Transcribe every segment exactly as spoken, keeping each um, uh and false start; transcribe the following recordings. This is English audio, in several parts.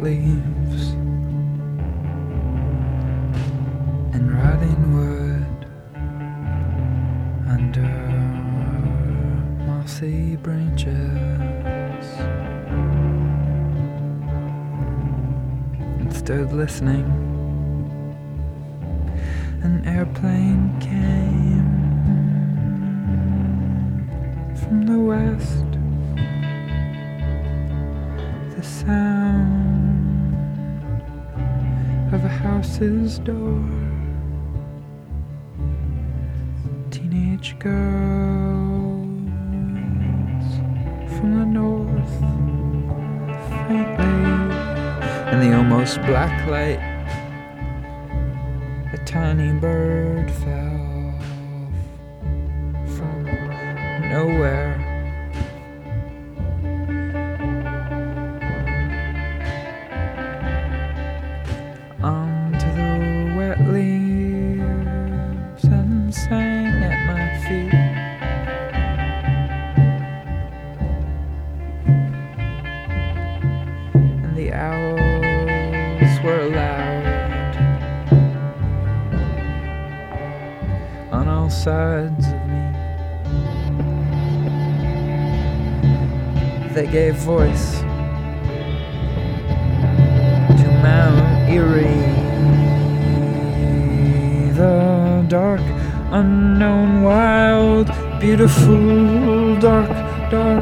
leaves and rotting wood under mossy branches, and stood listening. An airplane came from the west. The sound of a house's door. Teenage girls from the north, faintly, in the almost black light. A tiny bird fell from nowhere. Onto the wet leaves and sang at my feet. And the owls were loud on all sides of me. They gave voice to Mount Erie, the dark, unknown, wild, beautiful, dark, dark.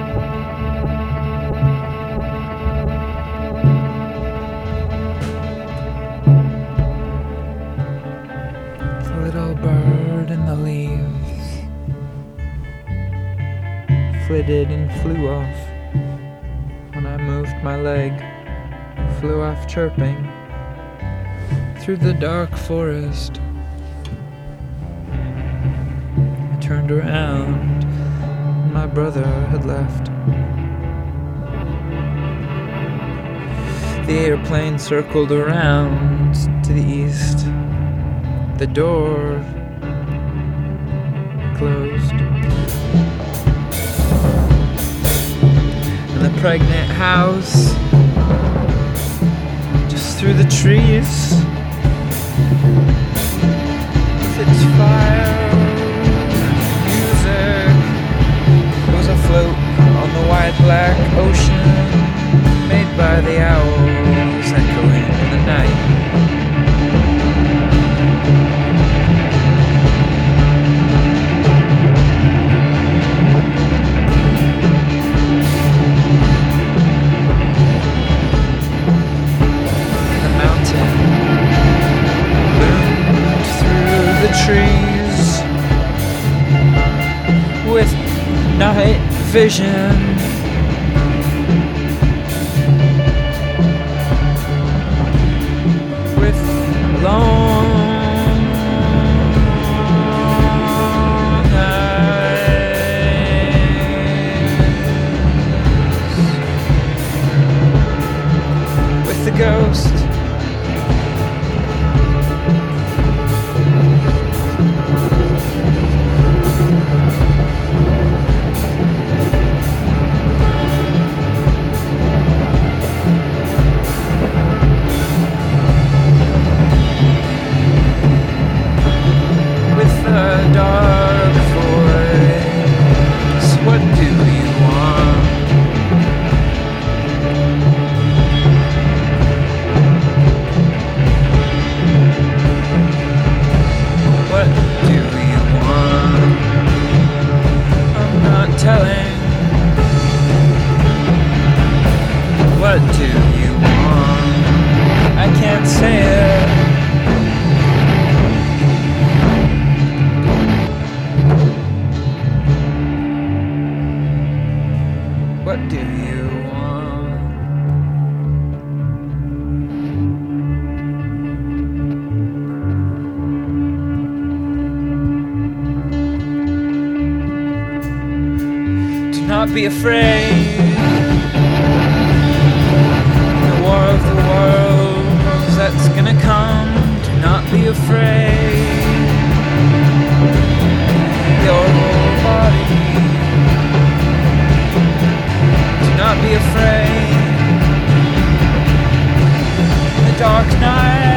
The little bird in the leaves flitted and flew off when I moved my leg. Flew off chirping through the dark forest. I turned around and my brother had left. The airplane circled around to the east. The door closed. And the pregnant house through the trees with its fire and music was afloat on the wide black ocean made by the owls echoing in the night. Trees with night vision, with long eyes, with the ghost. Dark voice, what do you want? What do you want? I'm not telling. What do you want? I can't say it. What do you want? Do not be afraid. The war of the worlds that's gonna come. Do not be afraid. Your whole body. Do not be afraid. dark night.